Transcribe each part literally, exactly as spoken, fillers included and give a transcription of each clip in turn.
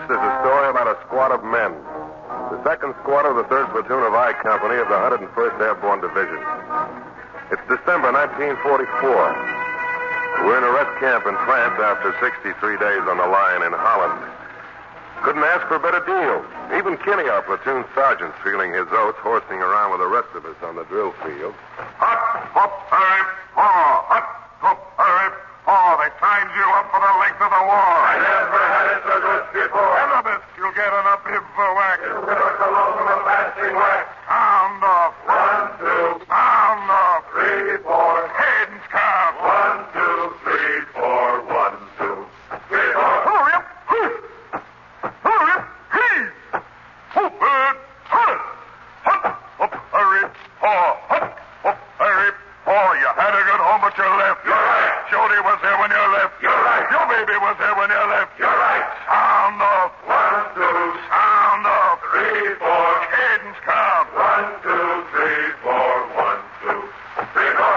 is a story about a squad of men. The second squad of the third Platoon of I Company of the one hundred first Airborne Division. It's December nineteen forty-four. We're in a rest camp in France after sixty-three days on the line in Holland. Couldn't ask for a better deal. Even Kinney, our platoon sergeant, feeling his oats, horsing around with the rest of us on the drill field. Hut, hop, hurry, haw. Hut, hop, hurry, haw. They signed you up for the length of the war. I never had it so good before. And of this, you'll get an up-hip for whack. You give us a local lasting whack. Sound off. One, two. Sound off. Three, four. Cadence count. One, two, three, four. One, two, three, four. Hurry up. Hurry up. Heave. Hoop it. Hut. Hut. Up, hurry. Haw. Hut. Up, hurry. Haw. You had to get home, but you left. You're right. Jody was there when you left. You're right. Your baby was there when you left. You're right. Sound off. One, two. Sound off. Three, four. Cadence count. One, two, three, four. One, two, three, four.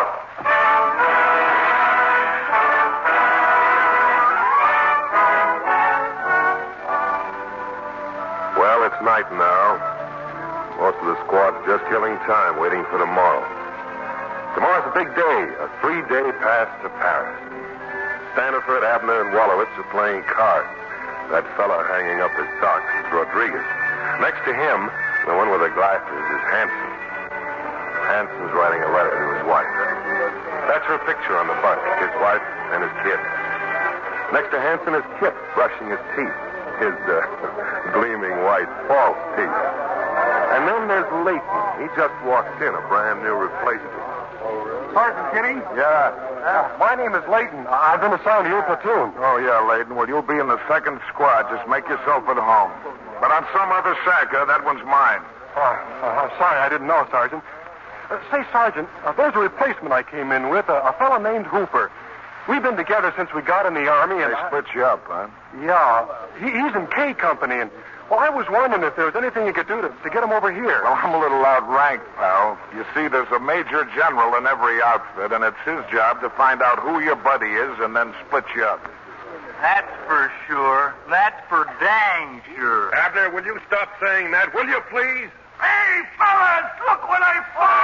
Well, it's night now. Most of the squad's just killing time, waiting for tomorrow. Tomorrow's a big day, a three-day pass to Paris. Standiford, Abner, and Wallowitz are playing cards. That fellow hanging up his socks is Rodriguez. Next to him, the one with the glasses, is Hanson. Hanson's writing a letter to his wife. That's her picture on the butt, his wife and his kid. Next to Hanson is Kip, brushing his teeth. His uh, gleaming white false teeth. And then there's Leighton. He just walked in, a brand new replacement. Sergeant Kinney? Yeah. Yeah, my name is Leighton. I've been assigned to your platoon. Oh, yeah, Leighton. Well, you'll be in the second squad. Just make yourself at home. But on some other sacker, that one's mine. Oh, uh, I'm sorry, I didn't know, Sergeant. Uh, say, Sergeant, uh, there's a replacement I came in with, uh, a fellow named Hooper. We've been together since we got in the Army, and... They I... split you up, huh? Yeah. He, he's in K Company, and... Well, I was wondering if there was anything you could do to, to get him over here. Well, I'm a little outranked, pal. You see, there's a major general in every outfit, and it's his job to find out who your buddy is and then split you up. That's for sure. That's for dang sure. Abner, will you stop saying that, will you, please? Hey, fellas, look what I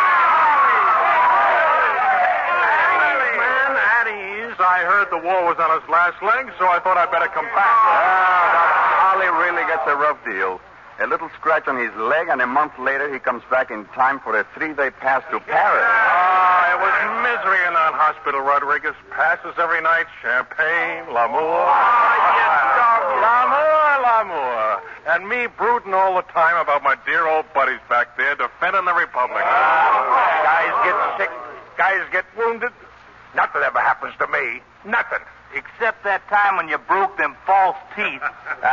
found! Man, at ease. I heard the war was on his last leg, so I thought I'd better come back. Harley really gets a rough deal. A little scratch on his leg, and a month later he comes back in time for a three-day pass to Paris. Ah, it was misery in that hospital, Rodriguez. Passes every night, champagne, l'amour. L'amour, l'amour. And me brooding all the time about my dear old buddies back there defending the Republic. Guys get sick. Guys get wounded. Nothing ever happens to me. Nothing. Except that time when you broke them false teeth.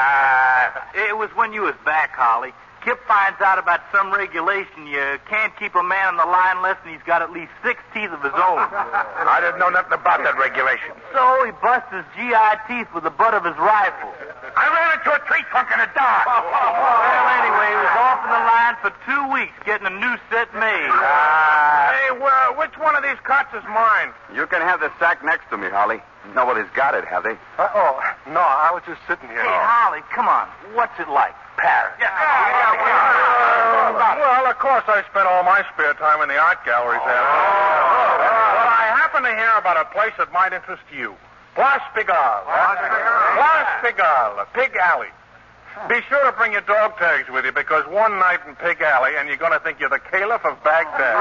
Ah. It was when you was back, Holly. Kip finds out about some regulation. You can't keep a man on the line unless he's got at least six teeth of his own. I didn't know nothing about that regulation. So he busts his G I teeth with the butt of his rifle. I ran into a tree trunk in a dark. Well, anyway, he was off in the line for two weeks getting a new set made. Ah. Hey, well, which one of these cots is mine? You can have the sack next to me, Holly. Nobody's got it, have they? Uh, oh, no, I was just sitting here. Hey, Holly, come on. What's it like? Paris. Yeah, yeah, yeah. Uh, well, of course, I spent all my spare time in the art galleries there. But I happen to hear about a place that might interest you. Place Pigalle. Place Pigalle, Pig Alley. Be sure to bring your dog tags with you, because one night in Pig Alley, and you're going to think you're the Caliph of Baghdad.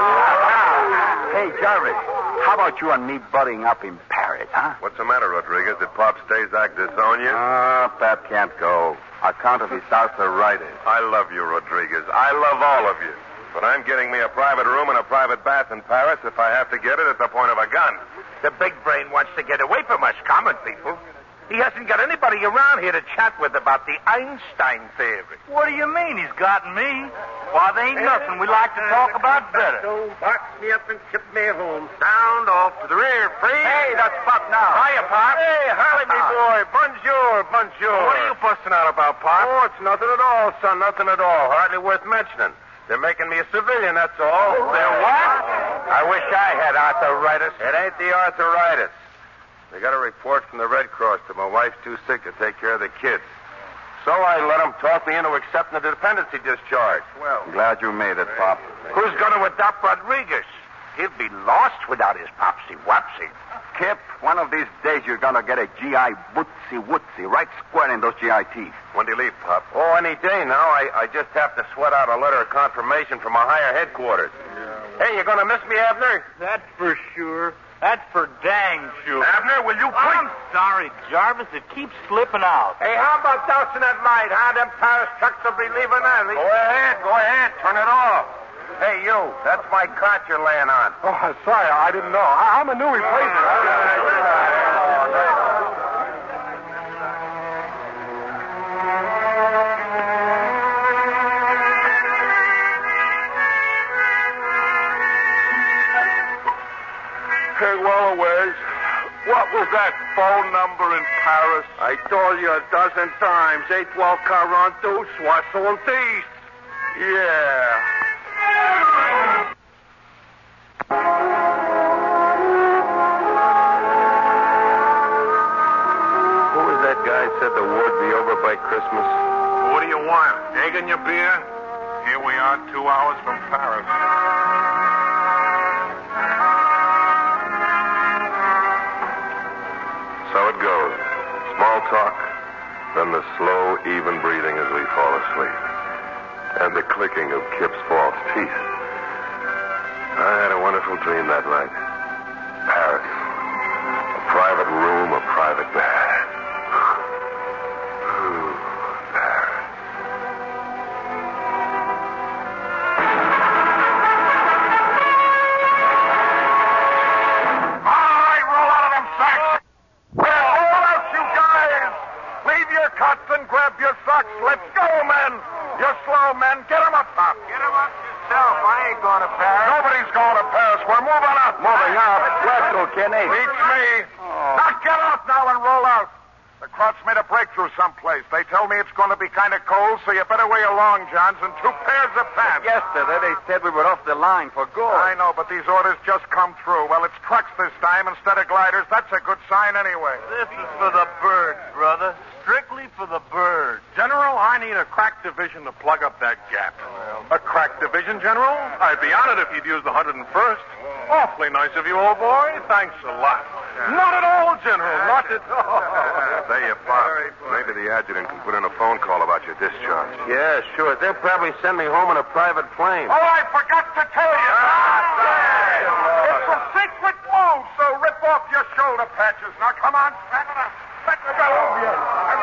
Hey, Jarvis, how about you and me buddying up in Paris, huh? What's the matter, Rodriguez? Did Pop Stazak disown you? Ah, Pap can't go. Account of his arthritis. I love you, Rodriguez. I love all of you. But I'm getting me a private room and a private bath in Paris if I have to get it at the point of a gun. The big brain wants to get away from us common people. He hasn't got anybody around here to chat with about the Einstein theory. What do you mean he's got me? Why, there ain't nothing we like to talk about better. So box me up and ship me home. Sound off to the rear, freeze. Hey, that's Pop now. Hiya, Pop. Hey, Holly, me boy. Bonjour, bonjour. What are you busting out about, Pop? Oh, it's nothing at all, son. Nothing at all. Hardly worth mentioning. They're making me a civilian, that's all. They're what? I wish I had arthritis. It ain't the arthritis. They got a report from the Red Cross that my wife's too sick to take care of the kids. So I let him talk me into accepting the dependency discharge. Well, glad you made it, Pop. Who's going to adopt Rodriguez? He'll be lost without his popsy-wopsy. Kip, one of these days you're going to get a G I bootsy-wootsy right square in those G I teeth. When do you leave, Pop? Oh, any day now. I, I just have to sweat out a letter of confirmation from my higher headquarters. Yeah. Hey, you going to miss me, Abner? That's for sure. That's for dang sure. Abner, will you please? I'm sorry, Jarvis. It keeps slipping out. Hey, how about dousing that light, huh? Them Paris trucks will be leaving early. Go ahead, go ahead. Turn it off. Hey, you. That's my cot you're laying on. Oh, sorry. I didn't know. I, I'm a new replacement. Hey, Wallowways, what was that phone number in Paris? I told you a dozen times. eight twelve quarante-deux, soixante-dix. Yeah. Who was that guy said the war'd be over by Christmas? What do you want? Egg in your beer? Here we are, two hours from Paris. So it goes. Small talk, then the slow, even breathing as we fall asleep. And the clicking of Kip's false teeth. I had a wonderful dream that night. Paris. A private room, a private bed. Ooh, Paris. All right, roll out of them sacks. Well, roll out, you guys. Leave your cots and grab your socks. Let's go, men. You're slow, men. Get 'em up top. Get him up yourself. I ain't going to Paris. Nobody's going to Paris. We're moving up. Moving up. Where to, Kenny? Beats me. Now get off now and roll out. The Crots made a breakthrough someplace. They tell me it's going to be kind of cold, so you better weigh your long johns and two pairs of pants. Yesterday they said we were off the line for good. I know, but these orders just come through. Well, it's trucks this time instead of gliders. That's a good sign anyway. This is for the birds, brother. Strictly for the birds. General, I need a crack division to plug up that gap. A crack division, General? I'd be honored if you'd use the one hundred first. Awfully nice of you, old boy. Thanks a lot. Not at all, General. Not at all. There you, Pop. Maybe the adjutant can put in a phone call about your discharge. Yeah, sure. They'll probably send me home in a private plane. Oh, I forgot to tell you. It's a secret move, so rip off your shoulder patches. Now, come on, strap it up. Let me go over you.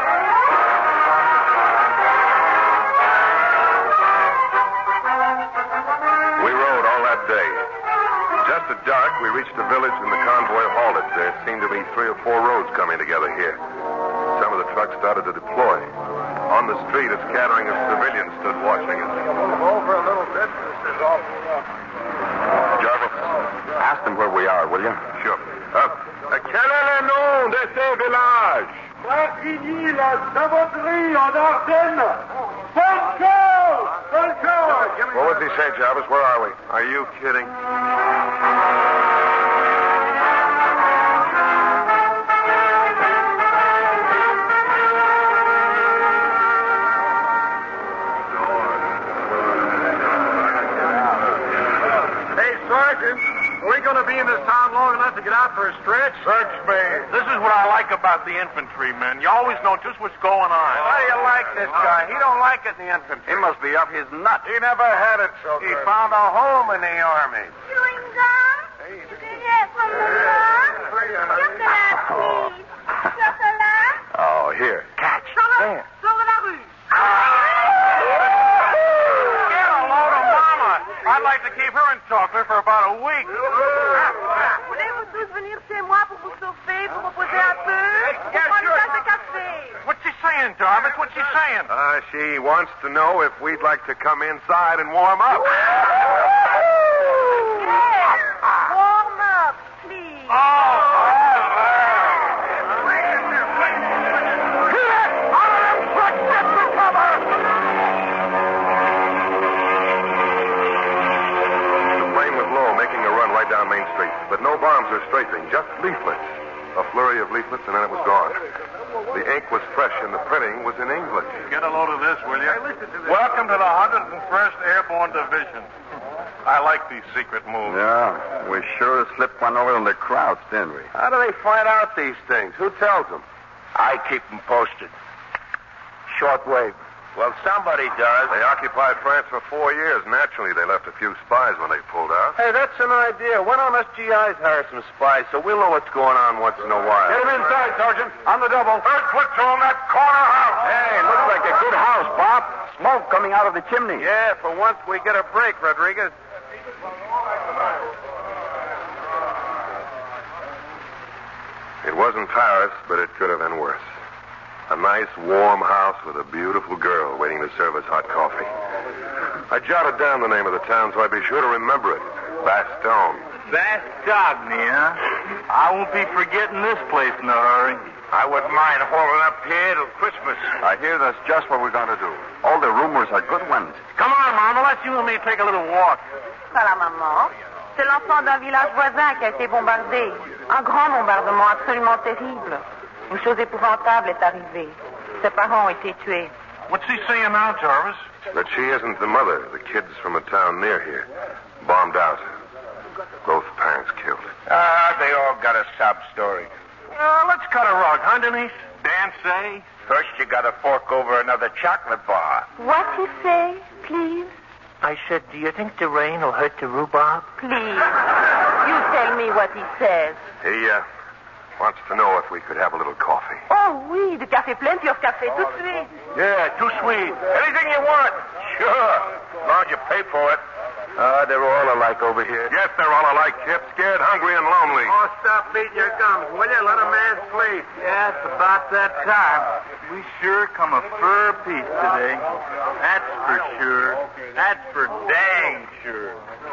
We rode all that day. Just at dark, we reached the village and the convoy halted. There seemed to be three or four roads coming together here. Some of the trucks started to deploy. On the street, a scattering of civilians stood watching us. Move over a little bit. This is awful rough. Jarvis, Ask them where we are, will you? sure. Uh, quel est le nom de ces villages? Marquigny, la Savonnerie, en Ardennes. Bonne chose! Bonne chose! What was he say, Jarvis? Where are we? Are you kidding? Hey, Sergeant, are we going to be in this town long enough to get out for a stretch? Search me. This is what I like about the infantry, men. You always know just what's going on. How do you like this guy? He don't like it in the infantry. He must be up his nut. He never had it so He good. found a home in the army. Chewing gum? Cigarette from the gum? Chocolat, please. Chocolat? Oh, here. Catch. There. Sur la rue. Get a load of mama. I'd like to keep her in chocolate for about a week. Voulez-vous tous venir chez moi pour vous chauffer, pour reposer un peu? Yeah, Pour prendre sure. une tasse de café. What's she saying, Jarvis? What's she saying? Uh, she wants to know if we'd like to come inside and warm up. Yes. Warm up, please. Oh, The plane was low, making a run right down Main Street. But no bombs or strafing, just leaflets. A flurry of leaflets, and then it was gone. The ink was fresh, and the printing was in English. Get a load of this, will you? Welcome to the one hundred first Airborne Division. I like these secret moves. Yeah, we sure slipped one over in the crowds, didn't we? How do they find out these things? Who tells them? I keep them posted. Shortwave. Well, somebody does. They occupied France for four years. Naturally, they left a few spies when they pulled out. Hey, that's an idea. Why don't S G Is hire some spies so we'll know what's going on once in a while? Get him inside, Sergeant. On the double. Third platoon, that corner house. Hey, looks like a good house, Bob. Smoke coming out of the chimney. Yeah, for once we get a break, Rodriguez. It wasn't Paris, but it could have been worse. A nice, warm house with a beautiful girl waiting to serve us hot coffee. I jotted down the name of the town so I'd be sure to remember it. Bastogne. Bastogne, huh? I won't be forgetting this place in a hurry. I wouldn't mind holding up here till Christmas. I hear that's just what we're going to do. All the rumors are good ones. Come on, Mama. Let's you and me take a little walk. Pas la maman. C'est l'enfant d'un village voisin qui a été bombardé. Un grand bombardement absolument terrible. Une chose épouvantable est arrivée. Ses parents ont été tués. What's he saying now, Jarvis? That she isn't the mother. The kid's from a town near here. Bombed out. Both parents killed. Ah, they all got a sob story. Uh, let's cut a rug, huh, Denise? Dan say? First, you got to fork over another chocolate bar. What you say, please? I said, do you think the rain will hurt the rhubarb? Please. You tell me what he says. He, uh, wants to know if we could have a little coffee. Oh, oui, du café plein, pur café, tout de suite. Yeah, too sweet. Anything you want. Sure. As long as you pay for it. Uh, they're all alike over here. Yes, they're all alike, Kip. Scared, hungry, and lonely. Oh, stop beating your gums, will you? Let a man sleep. Yeah, it's about that time. We sure come a fur piece today. That's for sure. That's for dang sure.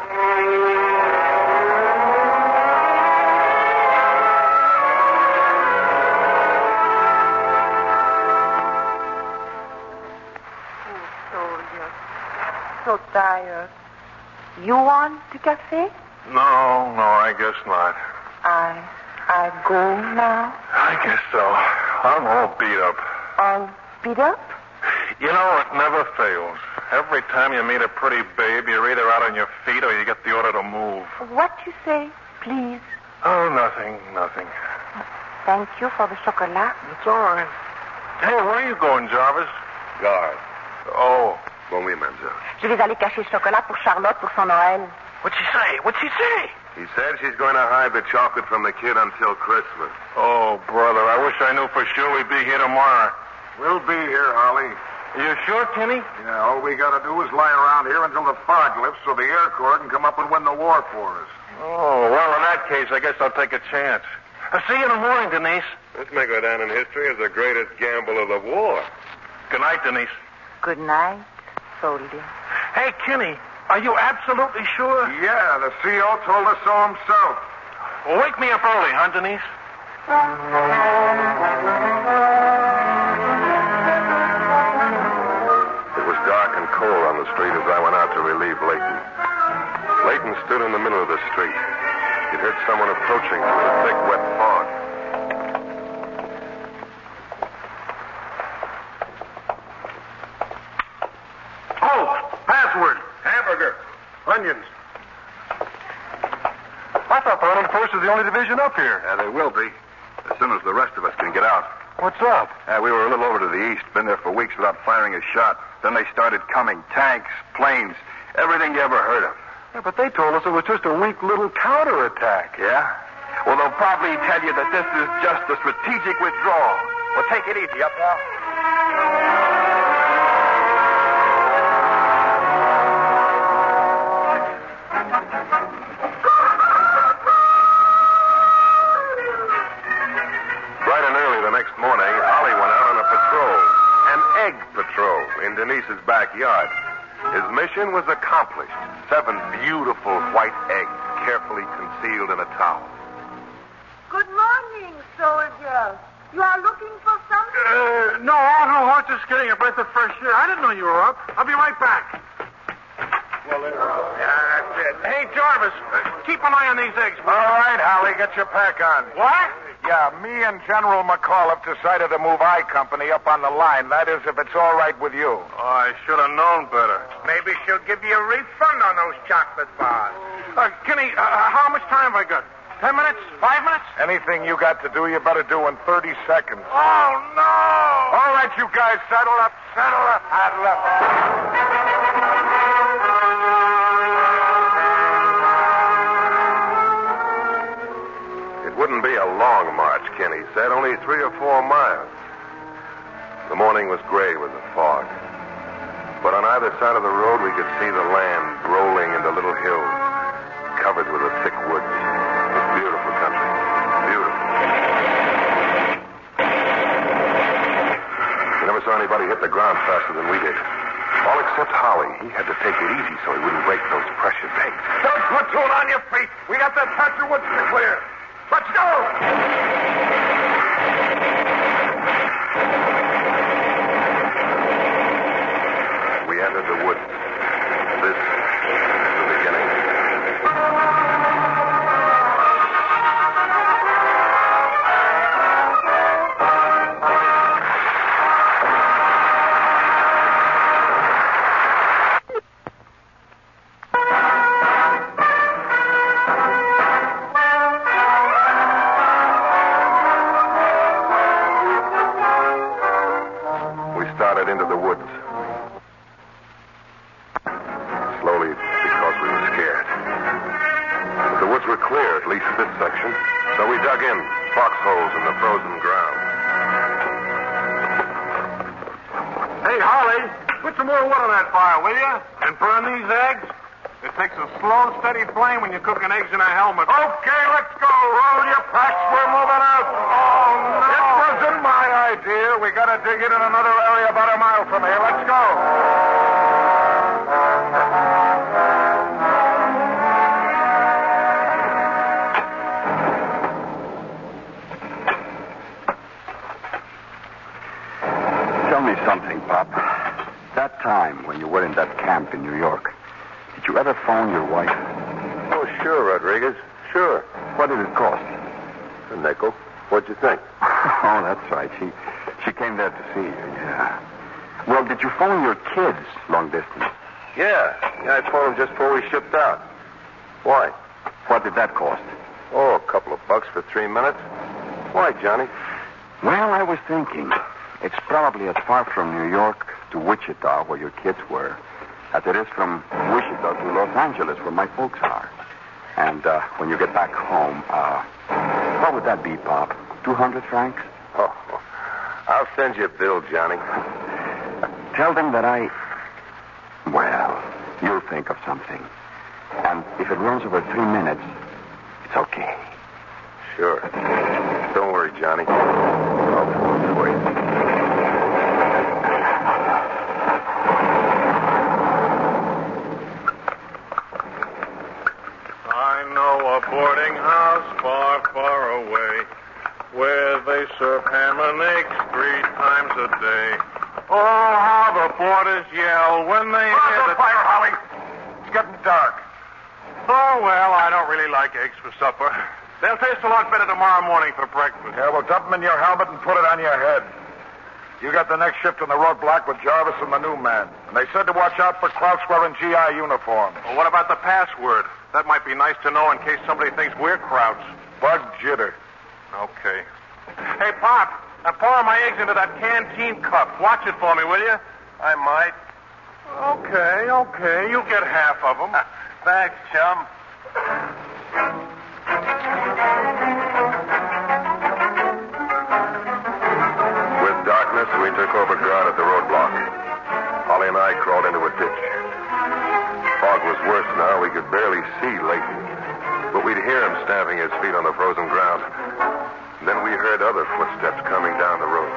So tired. You want the café? No, no, I guess not. I, I go now. I guess so. I'm all beat up. All beat up? You know, it never fails. Every time you meet a pretty babe, you're either out on your feet or you get the order to move. What you say, please? Oh, nothing, nothing. Thank you for the chocolat. It's all right. Hey, where are you going, Jarvis? Guard. Oh, bon oui, mademoiselle. Je vais aller cacher le chocolat pour Charlotte pour son Noël. What'd she say? What'd she say? He said she's going to hide the chocolate from the kid until Christmas. Oh, brother, I wish I knew for sure we'd be here tomorrow. We'll be here, Holly. You sure, Kenny? Yeah, all we got to do is lie around here until the fog lifts so the Air Corps can come up and win the war for us. Oh, well, in that case, I guess I'll take a chance. I'll see you in the morning, Denise. This may go down in history as the greatest gamble of the war. Good night, Denise. Good night, soldier. Hey, Kenny, are you absolutely sure? Yeah, the C O told us so himself. Well, wake me up early, huh, Denise? It was dark and cold on the street as I went out to relieve Leighton. Leighton stood in the middle of the street. He'd heard someone approaching through the thick, wet fog. Oh, password. Hamburger. Onions. I thought the Armed Force was the only division up here. Yeah, they will be. As soon as the rest of us can get out. What's up? Uh, we were a little over to the east, been there for weeks without firing a shot. Then they started coming. Tanks, planes, everything you ever heard of. Yeah, but they told us it was just a weak little counterattack. Yeah? Well, they'll probably tell you that this is just a strategic withdrawal. Well, take it easy, up now. In Denise's backyard. His mission was accomplished. Seven beautiful white eggs carefully concealed in a towel. Good morning, soldier. You are looking for something? Uh, no, no, I was just getting a breath of fresh air. I didn't know you were up. I'll be right back. Well, there yeah, that's it. Hey, Jarvis, uh, keep an eye on these eggs. All right, Holly, get your pack on. What? Yeah, me and General McAuliffe decided to move I Company up on the line. That is, if it's all right with you. Oh, I should have known better. Maybe she'll give you a refund on those chocolate bars. Uh, Kenny, uh, how much time have I got? Ten minutes? Five minutes? Anything you got to do, you better do in thirty seconds. Oh, no! All right, you guys, saddle up, saddle up, saddle up. It wouldn't be a long march, Kenny said, only three or four miles. The morning was gray with the fog. But on either side of the road, we could see the land rolling into little hills, covered with a thick woods. Beautiful country. Beautiful. You never saw anybody hit the ground faster than we did. All except Holly. He had to take it easy so he wouldn't break those precious eggs. Don't platoon on your feet. We got that patch of woods to clear. Let's go! We entered the woods. This is the beginning. Into the woods. Slowly, because we were scared. But the woods were clear, at least this section. So we dug in, foxholes in the frozen ground. Hey, Holly, put some more wood on that fire, will you? And burn these eggs? It takes a slow, steady flame when you're cooking eggs in a helmet. Okay, let's go. Roll your packs. We're moving out. Oh, no. It wasn't my idea. We got to dig in in another area about a mile from here. Let's go. Tell me something, Pop. That time when you were in that camp in New York, did you ever phone your wife? Oh, sure, Rodriguez. Sure. What did it cost? A nickel. What'd you think? Oh, that's right. She she came there to see you, yeah. Well, did you phone your kids long distance? Yeah. Yeah, I phoned them just before we shipped out. Why? What did that cost? Oh, a couple of bucks for three minutes. Why, Johnny? Well, I was thinking. It's probably as far from New York to Wichita, where your kids were, as it is from Wichita to Los Angeles, where my folks are. And uh, when you get back home, uh, what would that be, Pop? Two hundred francs? Oh, I'll send you a bill, Johnny. Tell them that I... Well, you'll think of something. And if it runs over three minutes, it's okay. Sure. Don't worry, Johnny. I'll pull it for you. A boarding house far, far away, where they serve ham and eggs three times a day. Oh, how the boarders yell when they hear the fire, Holly. It's getting dark. Oh, well, I don't really like eggs for supper. They'll taste a lot better tomorrow morning for breakfast. Yeah, well, dump them in your helmet and put it on your head. You got the next shift on the roadblock with Jarvis and the new man. And they said to watch out for Krauts wearing G I uniforms. Well, what about the password? That might be nice to know in case somebody thinks we're Krauts. Bug jitter. Okay. Hey, Pop, now pour my eggs into that canteen cup. Watch it for me, will you? I might. Okay, okay. You get half of them. Thanks, chum. With darkness, we took over guard at the roadblock. Holly and I crawled into a ditch. Fog was worse now. We could barely see Leighton. But we'd hear him stamping his feet on the frozen ground. Then we heard other footsteps coming down the road.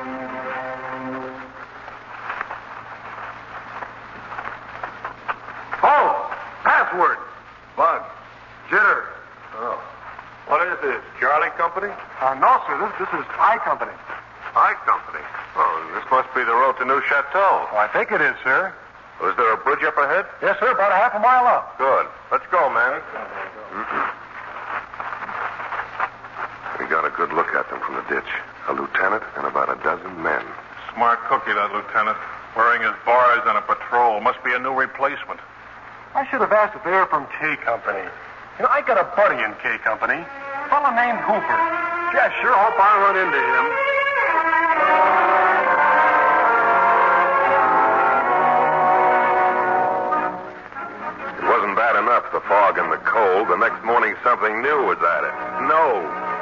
Oh! Password. Bug. Jitter. Oh. What is this, Charlie Company? Uh, no, sir. This, this is I Company. I Company? Oh, this must be the road to New Chateau. Oh, I think it is, sir. Was there a bridge up ahead? Yes, sir. About a half a mile up. Good. Let's go, man. We got a good look at them from the ditch. A lieutenant and about a dozen men. Smart cookie, that lieutenant. Wearing his bars on a patrol. Must be a new replacement. I should have asked if they were from K Company. You know, I got a buddy in K Company. A fellow named Hooper. Gee, I sure hope I run into him. It wasn't bad enough, the fog and the cold. The next morning, something new was at it. Snow.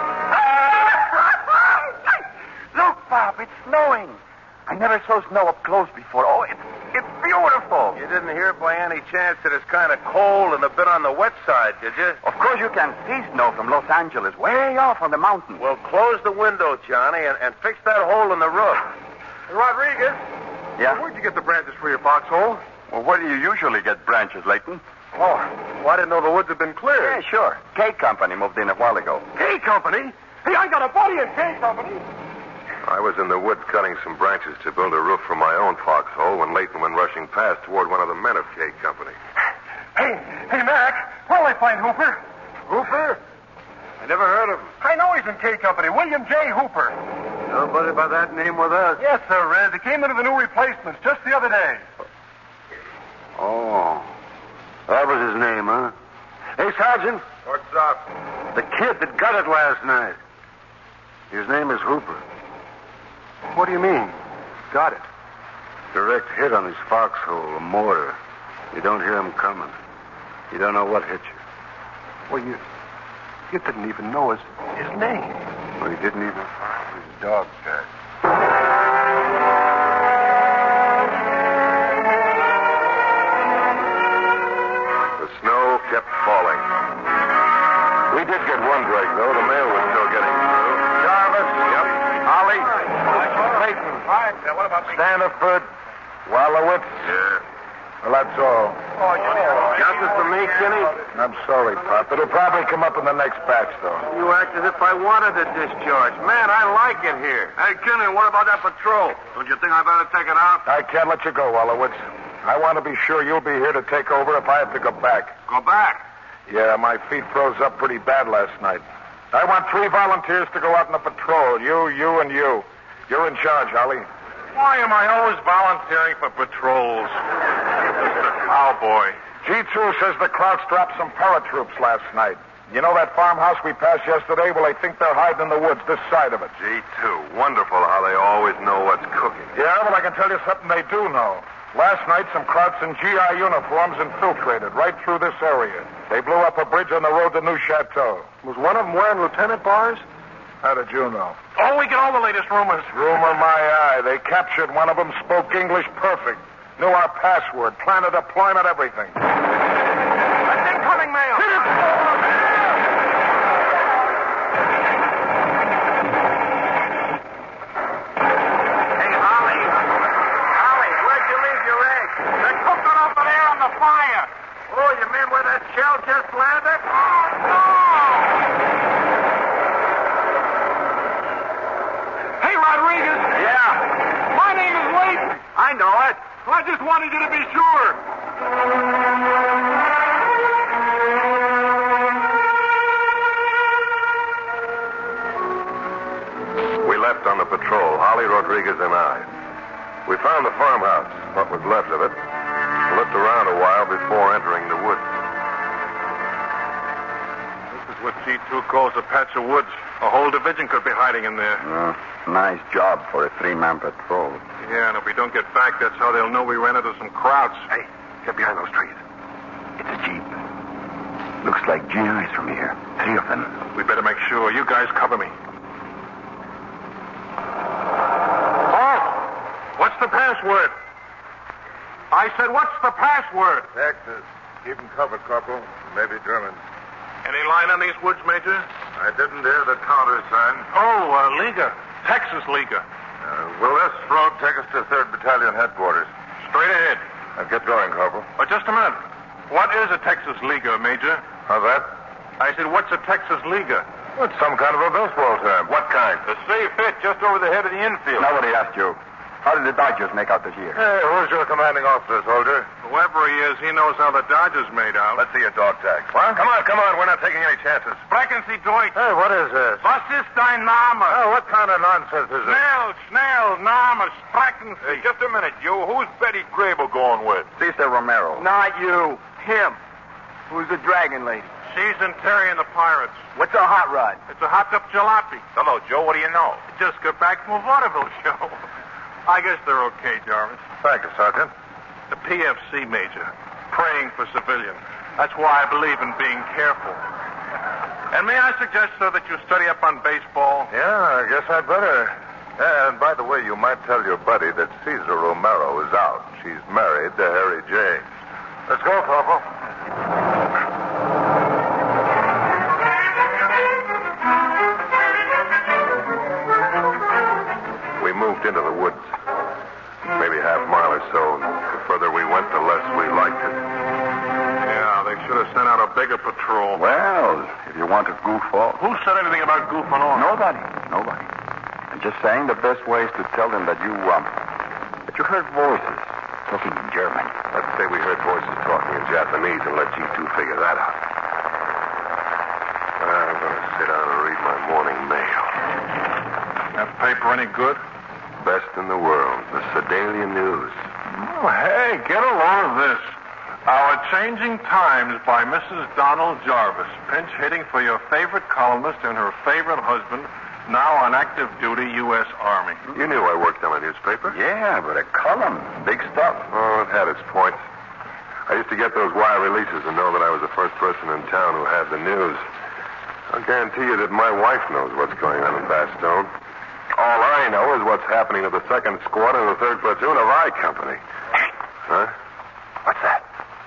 Look, Bob, it's snowing. I never saw snow up close before. Oh, it's, it's beautiful. You didn't hear by any chance that it's kind of cold and a bit on the wet side, did you? Of course you can see snow from Los Angeles, way off on the mountain. Well, close the window, Johnny, and, and fix that hole in the roof. Hey, Rodriguez. Yeah? Where'd you get the branches for your foxhole? Well, where do you usually get branches, Leighton? Oh, well, I didn't know the woods had been cleared. Yeah, sure. K Company moved in a while ago. K Company? Hey, I got a buddy in K Company. I was in the woods cutting some branches to build a roof for my own foxhole when Leighton went rushing past toward one of the men of K Company. Hey, hey, Mac, where'll I find Hooper? Hooper? I never heard of him. I know he's in K Company. William J. Hooper. Nobody by that name with us. Yes, sir, Red. They came into the new replacements just the other day. Oh. That was his name, huh? Hey, Sergeant. What's up? The kid that got it last night. His name is Hooper. What do you mean? Got it. Direct hit on his foxhole, a mortar. You don't hear him coming. You don't know what hit you. Well, you you didn't even know his, his name. Well, he didn't even find his dog tag. The snow kept falling. We did get one break, though. The mail was still getting through. Jarvis. Yep. Ollie. Clayton. Hi. Yeah, what about me? Standiford. Wallowitz. Yeah. Well, that's all. Oh, yeah. Justice for me, Kinney? I'm sorry, Pop. It'll probably come up in the next batch, though. You act as if I wanted a discharge. Man, I like it here. Hey, Kinney, what about that patrol? Don't you think I better take it out? I can't let you go, Wallowitz. I want to be sure you'll be here to take over if I have to go back. Go back. Yeah, my feet froze up pretty bad last night. I want three volunteers to go out on the patrol. You, you, and you. You're in charge, Holly. Why am I always volunteering for patrols? Mister Cowboy. G two says the Krauts dropped some paratroops last night. You know that farmhouse we passed yesterday? Well, they think they're hiding in the woods this side of it. G two. Wonderful how they always know what's cooking. Yeah, well, I can tell you something they do know. Last night, some Krauts in G I uniforms infiltrated right through this area. They blew up a bridge on the road to New Chateau. Was one of them wearing lieutenant bars? How did you know? Oh, we get all the latest rumors. Rumor my eye. They captured one of them, spoke English perfect. Knew our password, plan of deployment, everything. That's incoming mail. Hey, Holly. Holly, where'd you leave your eggs? They're cooking over there on the fire. Oh, you mean where that shell just landed? Oh, no! Hey, Rodriguez. Yeah. My name is Leighton. I know it. I just wanted you to be sure. We left on the patrol, Holly, Rodriguez, and I. We found the farmhouse, what was left of it, and looked around a while before entering the woods. This is what G two calls a patch of woods. A whole division could be hiding in there. Uh, nice job for a three-man patrol. Yeah, and if we don't get back, that's how they'll know we ran into some Krauts. Hey, get behind those trees. It's a jeep. Looks like G Is from here. Three of them. We better make sure. You guys cover me. What's the password? I said, what's the password? Texas. Keep them covered, Corporal. Maybe German. Any line on these woods, Major? I didn't hear the countersign. Oh, uh, Liga. Texas Liga. Uh, will this road take us to third Battalion headquarters? Straight ahead. Now get going, Corporal. Oh, just a minute. What is a Texas Liga, Major? How's that? I said, what's a Texas Liga? Well, it's some kind of a baseball term. What kind? The safe hit just over the head of the infield. Nobody asked you. How did the Dodgers make out this year? Hey, who's your commanding officer, soldier? Whoever he is, he knows how the Dodgers made out. Let's see your dog tag. What? Come on, come on. We're not taking any chances. Sprechen Sie Deutsch. Hey, what is this? Was ist dein Name? Oh, what kind of nonsense is this? Schnell, schnell, Name, sprechen Sie. Hey, just a minute, you. Who's Betty Grable going with? Cesar Romero. Not you. Him. Who's the dragon lady? She's in Terry and the Pirates. What's a hot rod? It's a hot up jalopy. Hello, Joe. What do you know? Just got back from a vaudeville show. I guess they're okay, Jarvis. Thank you, Sergeant. The P F C major, praying for civilian. That's why I believe in being careful. And may I suggest, sir, that you study up on baseball? Yeah, I guess I'd better. And by the way, you might tell your buddy that Cesar Romero is out. She's married to Harry James. Let's go, Corporal. We moved into the woods. Maybe a half mile or so. The further we went, the less we liked it. Yeah, they should have sent out a bigger patrol. Well, if you want to goof off. Who said anything about goofing off? Nobody. Nobody. I'm just saying the best way is to tell them that you, um, that you heard voices talking in German. Let's say we heard voices talking in Japanese and let you two figure that out. I'm going to sit down and read my morning mail. That paper any good? Best in the world, the Sedalia News. Oh, hey, get a load of this. Our Changing Times by Missus Donald Jarvis, pinch hitting for your favorite columnist and her favorite husband, now on active duty U S Army. You knew I worked on a newspaper. Yeah, but a column. Big stuff. Oh, it had its points. I used to get those wire releases and know that I was the first person in town who had the news. I'll guarantee you that my wife knows what's going on in Bastogne. All I know is what's happening to the second squad and the third platoon of I Company. Huh? What's that?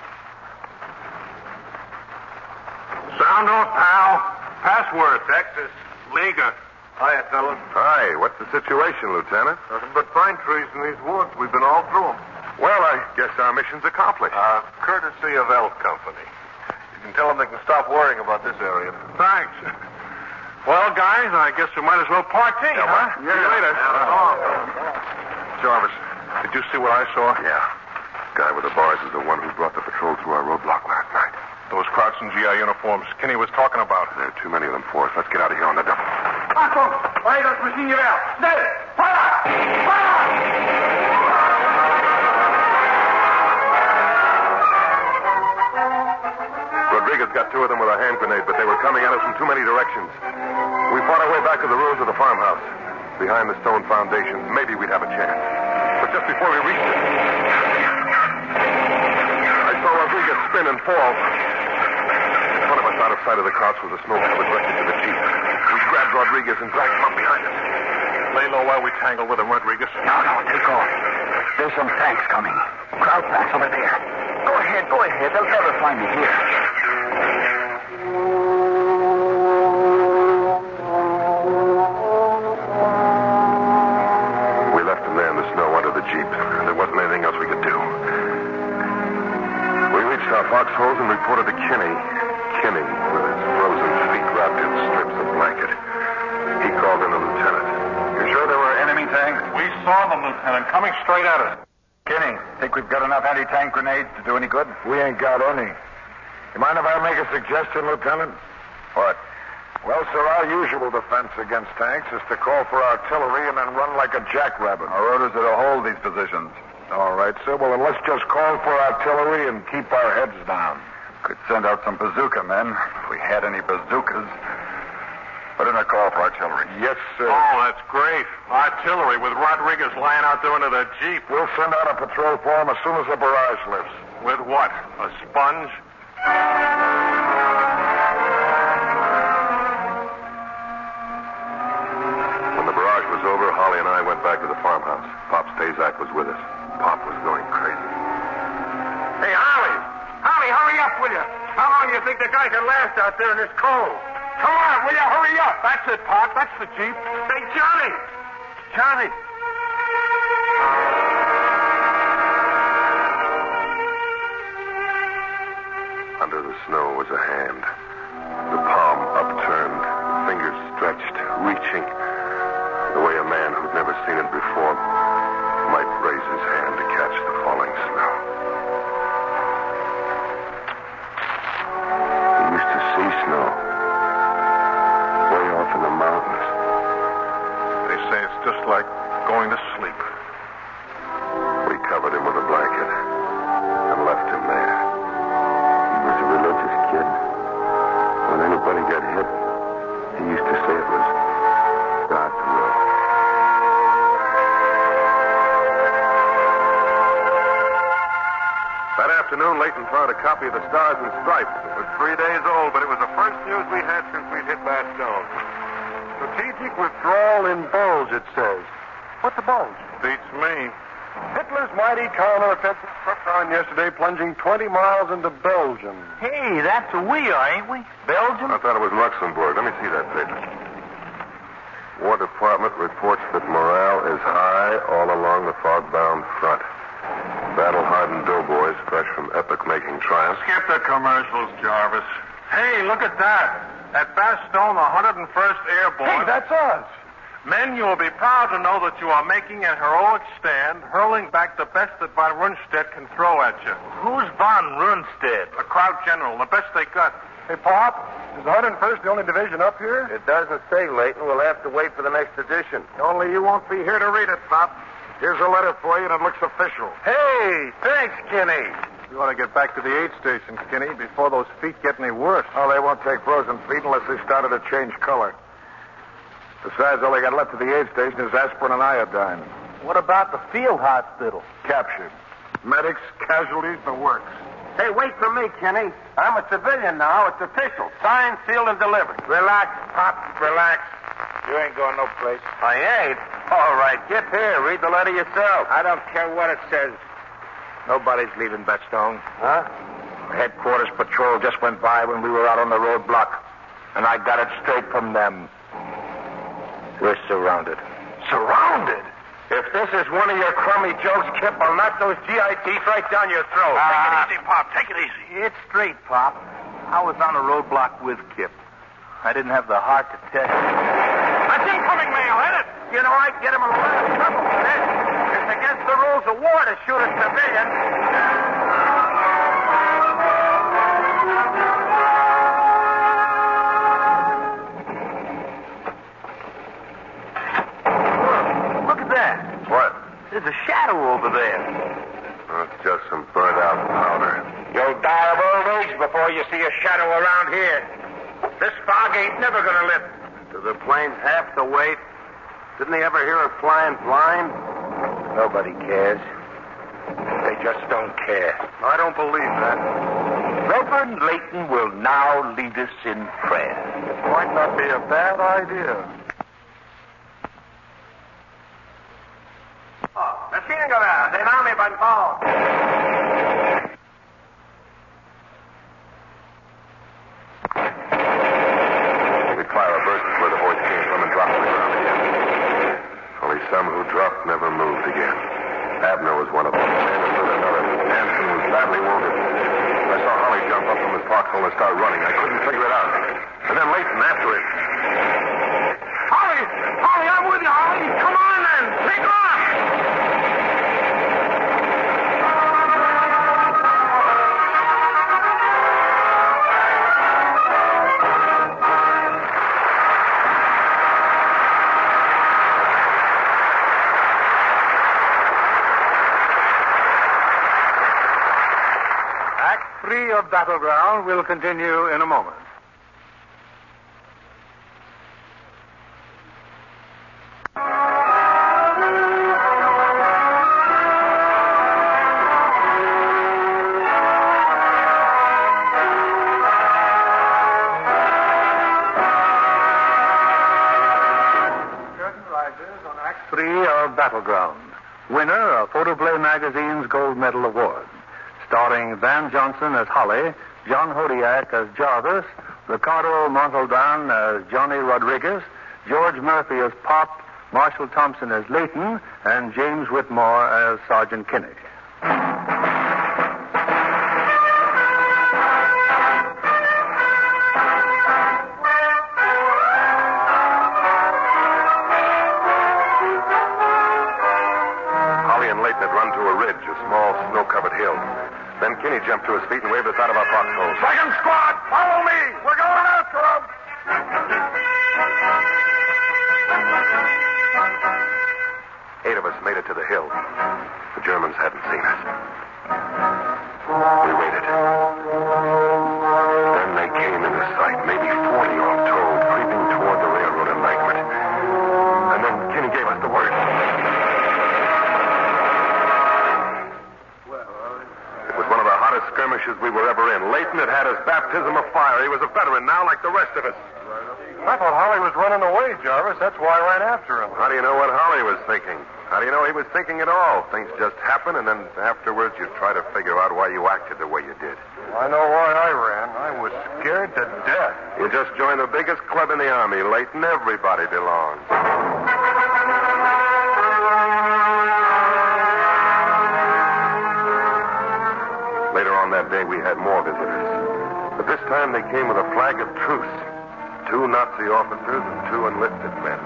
Sound off, pal. Password. Texas. Liga. Hiya, fellas. Hi, what's the situation, Lieutenant? Nothing but pine trees in these woods. We've been all through them. Well, I guess our mission's accomplished. Uh, courtesy of Elk Company. You can tell them they can stop worrying about this area. Thanks. Well, guys, I guess we might as well partay, Yeah, huh? what? See you later. Jarvis, did you see what I saw? Yeah. Guy with the bars is the one who brought the patrol through our roadblock last night. Those Krauts in G I uniforms Kinney was talking about. There are too many of them for us. Let's get out of here on the double. Paco, vaya los fusileros. Schnell! Feuer! Feuer! Rodriguez got two of them with a hand grenade, but they were coming at us from too many directions. We fought our way back to the ruins of the farmhouse. Behind the stone foundations, maybe we'd have a chance. But just before we reached it, I saw Rodriguez spin and fall. In front of us, out of sight of the Krauts, was a snow-covered wreckage of a jeep. We grabbed Rodriguez and dragged him up behind us. Lay low while we tangle with him, Rodriguez. No, no, take off. There's some tanks coming. Crowd tanks over there. Go ahead, go ahead. They'll never find me here. We left him there in the snow under the jeep. There wasn't anything else we could do. We reached our foxholes and reported to Kinney. Kinney, with his frozen feet wrapped in strips of blanket. He called in the lieutenant. You sure there were enemy tanks? We saw them, Lieutenant, coming straight at us. Kinney, think we've got enough anti-tank grenades to do any good? We ain't got any. You mind if I make a suggestion, Lieutenant? What? Well, sir, our usual defense against tanks is to call for artillery and then run like a jackrabbit. Our orders are to hold these positions. All right, sir. Well, then let's just call for artillery and keep our heads down. Could send out some bazooka men if we had any bazookas. Put in a call for artillery. Yes, sir. Oh, that's great. Artillery with Rodriguez lying out there under the jeep. We'll send out a patrol for him as soon as the barrage lifts. With what? A sponge? When the barrage was over, Holly and I went back to the farmhouse. Pop Stazak was with us. Pop was going crazy. Hey, Holly! Holly, hurry up, will you? How long do you think the guy can last out there in this cold? Come on, will you? Hurry up! That's it, Pop. That's the jeep. Hey, Johnny! Johnny! Under the snow was a hand. The palm upturned, fingers stretched, reaching. The way a man who'd never seen it before afternoon, Leighton found a copy of the Stars and Stripes. It was three days old, but it was the first news we had since we'd hit Bastogne. Strategic withdrawal in Bulge, it says. What's a bulge? Beats me. Hitler's mighty counteroffensive swept on yesterday, plunging twenty miles into Belgium. Hey, that's who we are, ain't we? Belgium? I thought it was Luxembourg. Let me see that paper. War Department reports that morale is high all along the fog-bound front. Battle-hardened doughboys fresh from epoch-making triumphs. Skip the commercials, Jarvis. Hey, look at that. At Bastogne, the one hundred first Airborne. Hey, that's us. Men, you will be proud to know that you are making a heroic stand, hurling back the best that von Rundstedt can throw at you. Who's von Rundstedt? The Kraut General, the best they got. Hey, Pop, is the one hundred first the only division up here? It doesn't say, Leighton. We'll have to wait for the next edition. Only you won't be here to read it, Pop. Here's a letter for you, and it looks official. Hey, thanks, Kenny. You want to get back to the aid station, Skinny, before those feet get any worse. Oh, they won't take frozen feet unless they started to change color. Besides, all they got left at the aid station is aspirin and iodine. What about the field hospital? Captured. Medics, casualties, the works. Hey, wait for me, Kenny. I'm a civilian now. It's official. Signed, sealed, and delivered. Relax, Pop. Relax. You ain't going no place. I ain't? All right, get here. Read the letter yourself. I don't care what it says. Nobody's leaving Bastogne. Huh? Headquarters patrol just went by when we were out on the roadblock, and I got it straight from them. We're surrounded. Surrounded? If this is one of your crummy jokes, Kip, I'll knock those G I teeth right down your throat. Uh, Take it easy, Pop. Take it easy. It's straight, Pop. I was on a roadblock with Kip. I didn't have the heart to tell you. That's incoming mail, ain't it? You know, I'd get him in a lot of trouble for this. It's against the rules of war to shoot a civilian. Look at that. What? There's a shadow over there. Oh, it's just some burnt-out powder. You'll die of old age before you see a shadow around here. This fog ain't never gonna lift. Do the planes have to wait? Didn't they ever hear of flying blind? Nobody cares. They just don't care. I don't believe that. Reverend Leighton will now lead us in prayer. It might not be a bad idea. Oh, Maschinengewehr, den Army beim Bau. Some who dropped never moved again. Abner was one of them. And another. Hanson was badly wounded. I saw Holly jump up from his foxhole and start running. I couldn't figure it out. And then Leighton after it. Holly! Holly, I'm with you, Holly! Come on, then! Take off! Three of Battleground will continue in a moment. Curtain rises on Act Three of Battleground. Winner of Photoplay Magazine's Gold Medal Award. Starring Van Johnson as Holly, John Hodiak as Jarvis, Ricardo Montalban as Johnny Rodriguez, George Murphy as Pop, Marshall Thompson as Leighton, and James Whitmore as Sergeant Kinney. Holly and Leighton had run to a ridge, a small snow-covered hill. Then Kinney jumped to his feet and waved us out of our foxhole. Second squad, follow me. We're going after them. Eight of us made it to the hill. The Germans hadn't seen us. We waited. Then they came into sight, maybe forty all told, creeping toward the railroad embankment. And then Kinney gave us the word. skirmishes we were ever in. Leighton had had his baptism of fire. He was a veteran now like the rest of us. I thought Holly was running away, Jarvis. That's why I ran after him. How do you know what Holly was thinking? How do you know he was thinking at all? Things just happen, and then afterwards you try to figure out why you acted the way you did. I know why I ran. I was scared to death. You just joined the biggest club in the Army, Leighton. Everybody belongs. Later on that day, we had more visitors. But this time they came with a flag of truce. Two Nazi officers and two enlisted men.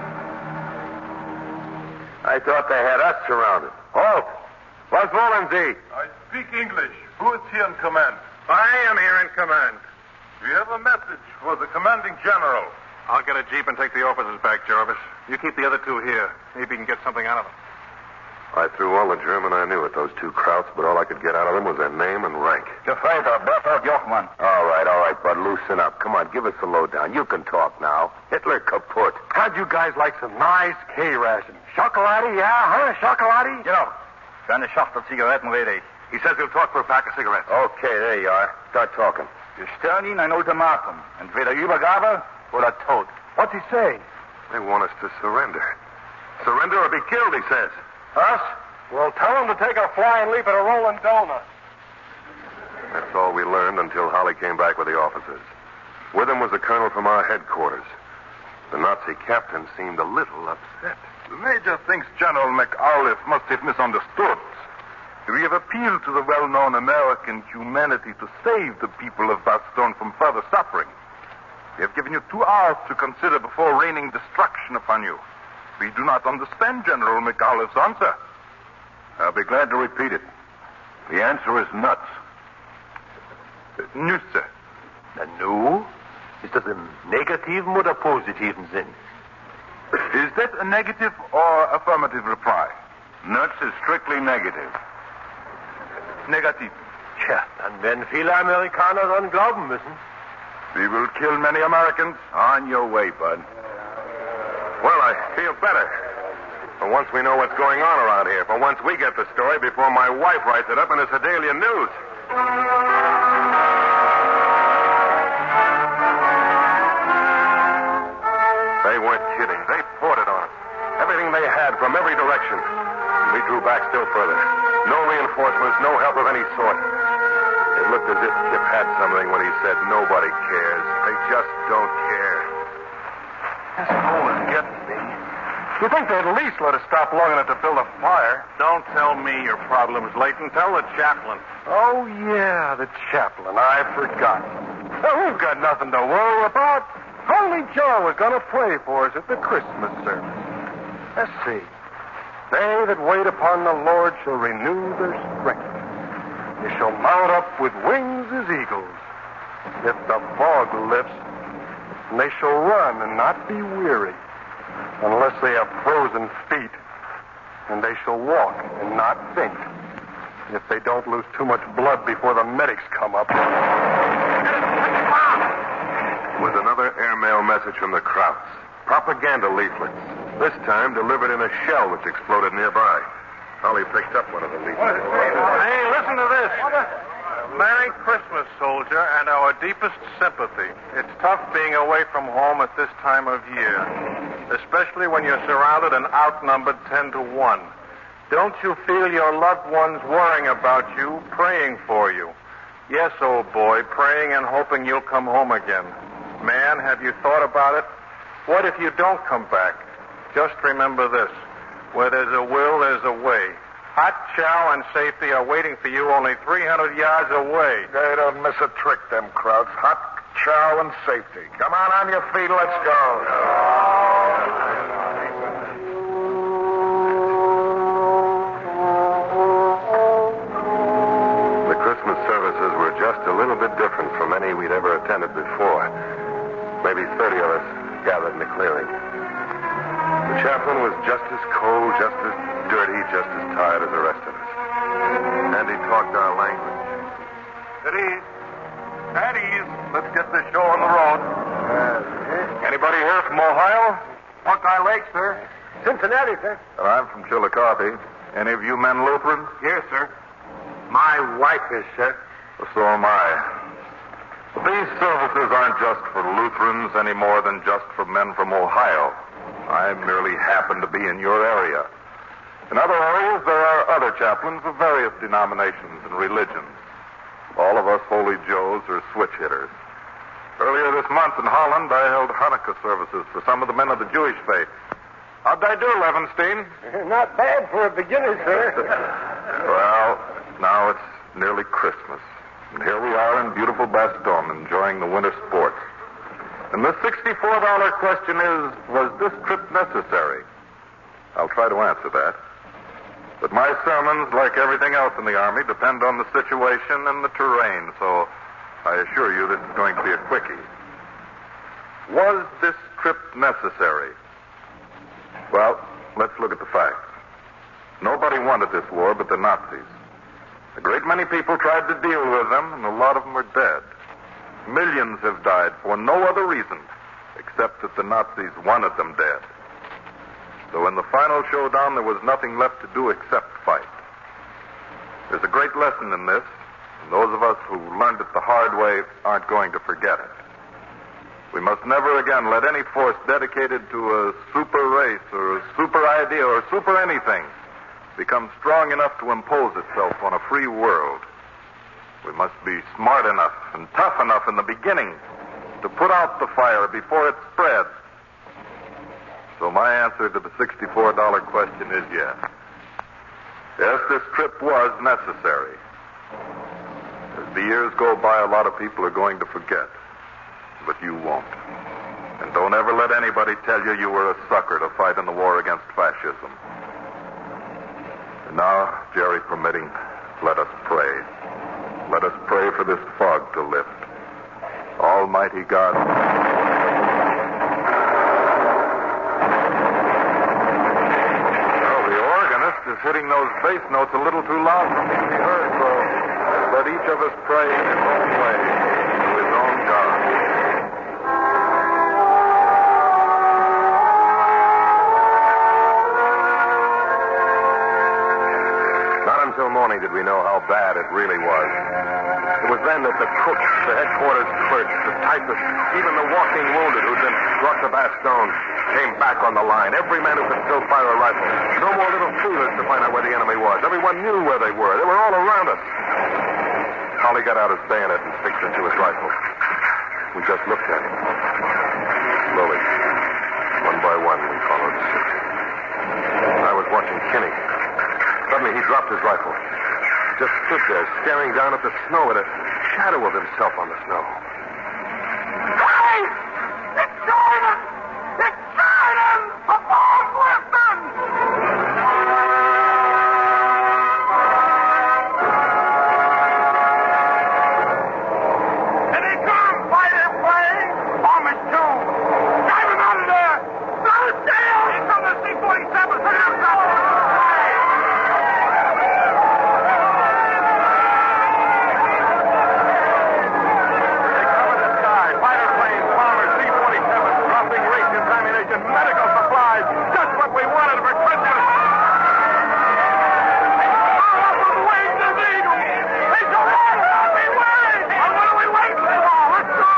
I thought they had us surrounded. Halt! Was wollen Sie? I speak English. Who is here in command? I am here in command. We have a message for the commanding general. I'll get a jeep and take the officers back, Jarvis. You keep the other two here. Maybe you can get something out of them. I threw all the German I knew at those two Krauts, but all I could get out of them was their name and rank. Gefreiter, Berthold Jochmann. All right, all right, bud, loosen up. Come on, give us the lowdown. You can talk now. Hitler kaput. How'd you guys like some nice K-rations? Chocolate, yeah, huh? Chocolate? You know, für eine Schachtel Zigaretten rede ich. He says he'll talk for a pack of cigarettes. Okay, there you are. Start talking. Wir stellen Ihnen ein Ultimatum. Entweder Übergabe oder Tod. What's he say? They want us to surrender. Surrender or be killed, he says. Us? Well, tell him to take a flying leap at a rolling donut. That's all we learned until Holly came back with the officers. With him was the colonel from our headquarters. The Nazi captain seemed a little upset. The major thinks General McAuliffe must have misunderstood. We have appealed to the well-known American humanity to save the people of Bastogne from further suffering. We have given you two hours to consider before raining destruction upon you. We do not understand General McAuliffe's answer. I'll be glad to repeat it. The answer is nuts. Uh, Nüsse. Na nu? Ist das im negativen oder positiven Sinn? Is that a negative or affirmative reply? Nuts is strictly negative. Negativ. Tja, dann werden viele Amerikaner dran glauben müssen. We will kill many Americans. On your way, bud. Well, I feel better. For once we know what's going on around here. For once we get the story before my wife writes it up in the Sedalia News. They weren't kidding. They poured it on us. Everything they had from every direction. And we drew back still further. No reinforcements, no help of any sort. It looked as if Kip had something when he said nobody cares. They just don't care. This cold is getting me. You think they'd at least let us stop long enough to build a fire? Don't tell me your problems, Leighton. Tell the chaplain. Oh, yeah, the chaplain. I forgot. Well, we've got nothing to worry about. Only Joe was going to pray for us at the Christmas service. Let's see. They that wait upon the Lord shall renew their strength. They shall mount up with wings as eagles. If the fog lifts, they shall run and not be weary, unless they have frozen feet. And they shall walk and not faint, if they don't lose too much blood before the medics come up. It was another airmail message from the Krauts. Propaganda leaflets. This time delivered in a shell which exploded nearby. Holly picked up one of the leaflets. Hey, listen to this. Merry Christmas, soldier, and our deepest sympathy. It's tough being away from home at this time of year, especially when you're surrounded and outnumbered ten to one. Don't you feel your loved ones worrying about you, praying for you? Yes, old boy, praying and hoping you'll come home again. Man, have you thought about it? What if you don't come back? Just remember this. Where there's a will, there's a way. Hot chow and safety are waiting for you only three hundred yards away. They don't miss a trick, them Krauts. Hot chow and safety. Come on, on your feet, let's go. The Christmas services were just a little bit different from any we'd ever attended before. Maybe thirty of us gathered in the clearing. The chaplain was just as cold, just as dirty, just as tired as the rest of us. And he talked our language. At ease. At ease. Let's get this show on the road. Uh, Anybody here from Ohio? Buckeye Lake, sir. Cincinnati, sir. Well, I'm from Chillicothe. Any of you men Lutheran? Yes, sir. My wife is, sir. So am I. But these services aren't just for Lutherans any more than just for men from Ohio. I merely happen to be in your area. In other areas, there are other chaplains of various denominations and religions. All of us Holy Joes are switch hitters. Earlier this month in Holland, I held Hanukkah services for some of the men of the Jewish faith. How'd I do, Levenstein? Not bad for a beginner, sir. Well, now it's nearly Christmas. And here we are in beautiful Bastogne enjoying the winter sports. And the sixty-four dollar question is, was this trip necessary? I'll try to answer that. But my sermons, like everything else in the Army, depend on the situation and the terrain, so I assure you this is going to be a quickie. Was this trip necessary? Well, let's look at the facts. Nobody wanted this war but the Nazis. A great many people tried to deal with them, and a lot of them are dead. Millions have died for no other reason except that the Nazis wanted them dead. So in the final showdown, there was nothing left to do except fight. There's a great lesson in this, and those of us who learned it the hard way aren't going to forget it. We must never again let any force dedicated to a super race or a super idea or super anything become strong enough to impose itself on a free world. We must be smart enough and tough enough in the beginning to put out the fire before it spreads. So my answer to the sixty-four dollar question is yes. Yes, this trip was necessary. As the years go by, a lot of people are going to forget. But you won't. And don't ever let anybody tell you you were a sucker to fight in the war against fascism. And now, Jerry permitting, let us pray. Let us pray for this fog to lift. Almighty God. Well, the organist is hitting those bass notes a little too loud for me to be heard, so let each of us pray in his own way to his own God. Until morning did we know how bad it really was. It was then that the cook, the headquarters clerk, the typist, even the walking wounded who'd been brought to Bastogne came back on the line. Every man who could still fire a rifle. No more little feelers to find out where the enemy was. Everyone knew where they were. They were all around us. Holly got out his bayonet and fixed it to his rifle. We just looked at him. Slowly, one by one, we followed suit. I was watching Kinney. Suddenly, he dropped his rifle. Just stood there, staring down at the snow, at a shadow of himself on the snow. Hey! It's Jordan! It's Jordan! A bomb's lifting! And he comes! Fighter plane! Bomb is two! Dive him out of there! Slow it down! He's from the C forty-seven! Put him down! Medical supplies, just what we wanted for Christmas. All up with wings and eagles. It's a long, happy way. And what are we waiting for? Let's go.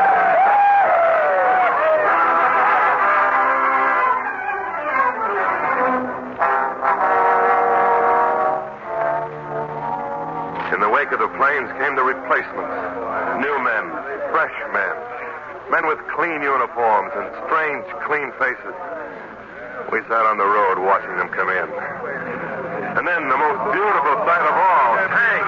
In the wake of the planes came the replacements. New men, fresh men. Men with clean uniforms and strange, clean faces. We sat on the road watching them come in. And then the most beautiful sight of all, tanks.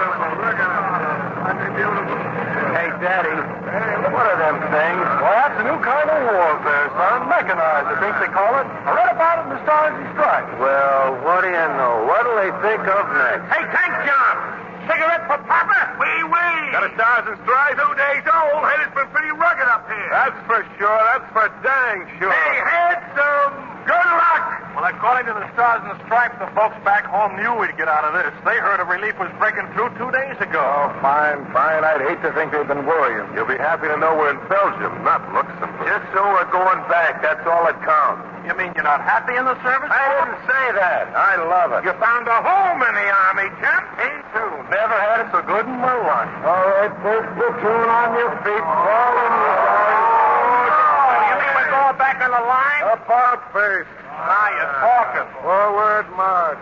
Hey, Daddy, what are them things? Well, that's a new kind of warfare, son. Mechanized, I think they call it. I read about it in the Stars and Stripes. Well, what do you know? What'll they think of next? Hey, Tank John! Cigarette for Papa? Wee wee! Got a Stars and Stripes? Two days old, and it's been pretty rugged up here. That's for sure. That's for dang sure. Hey, handsome! Good luck! Well, according to the Stars and the Stripes, the folks back home knew we'd get out of this. They heard a relief was breaking through two days ago. Oh, fine, fine. I'd hate to think they've been worrying. You'll be happy to know we're in Belgium, not Luxembourg. Just so we're going back. That's all that counts. You mean you're not happy in the service? I didn't say that. I love it. You found a home in the Army, Jim. Me too. Never had it so good in my life. All right, first platoon on your feet. Fall in, you guys. Oh, you mean we're going back on the line? About face. Now you're talking. Forward march.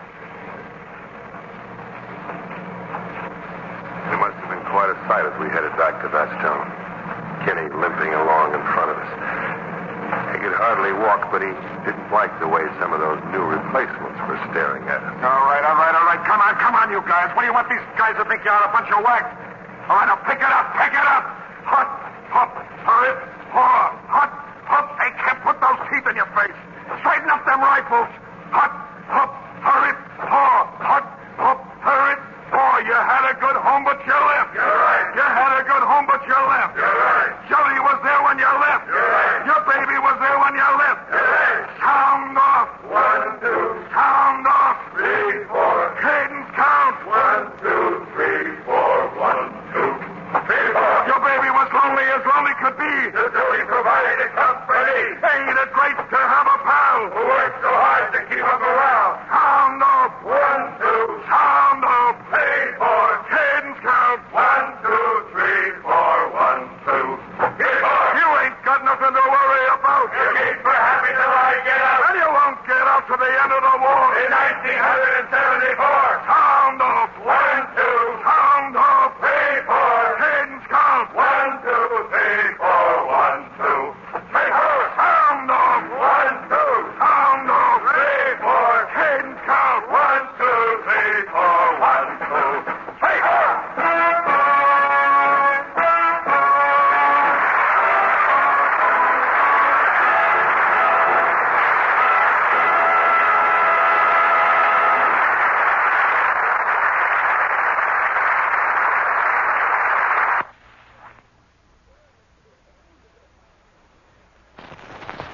It must have been quite a sight as we headed back to Bastogne. Kenny limping along in front of us. He could hardly walk, but he didn't like the way some of those new replacements were staring at him. All right, all right, all right. Come on, come on, you guys. What do you want these guys to think you are, a bunch of wags? All right, now pick it up, pick it up. Hut, hop, hurry, haw, hut, hop. Hey, can't put those teeth in your face. Straighten up them rifles. Hut, hop, hurry, haw, hut, hop, hurry, haw. You had a good home, but you left. You're right. You had a good home, but you left. You're right. Jody was there when you left. You're right. Your baby was there when you left. You're right. Sound off. One, two, Sound off. three, four. Cadence count. One, two, three, four. One, two, three, four. Your baby was lonely as lonely could be. So he provided a company. Ain't it great